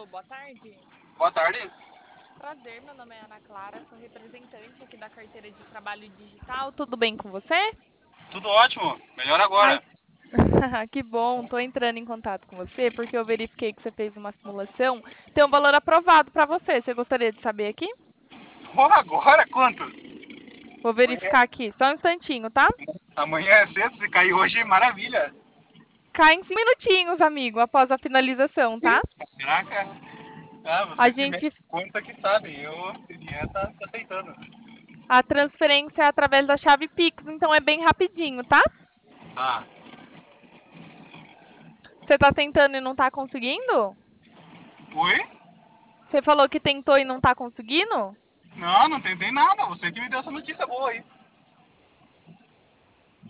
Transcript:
Alô, boa tarde. Boa tarde. Prazer, meu nome é Ana Clara, sou representante aqui da carteira de trabalho digital. Tudo bem com você? Tudo ótimo. Melhor Ai, agora. que bom. Estou entrando em contato com você porque eu verifiquei que você fez uma simulação. Tem um valor aprovado para você. Você gostaria de saber aqui? Porra, agora quanto? Vou Amanhã, verificar aqui, só um instantinho, tá? amanhã é cedo, se cair hoje, maravilha. Cai em 5 minutinhos, amigo, após a finalização, tá? Caraca. Ah, A você que gente, mexe conta que sabe. Eu queria tá aceitando. a transferência é através da chave Pix, então é bem rapidinho, tá? Tá. Você está tentando e não está conseguindo? Oi? Você falou que tentou e não está conseguindo? Não, não tentei nada. Você que me deu essa notícia boa aí.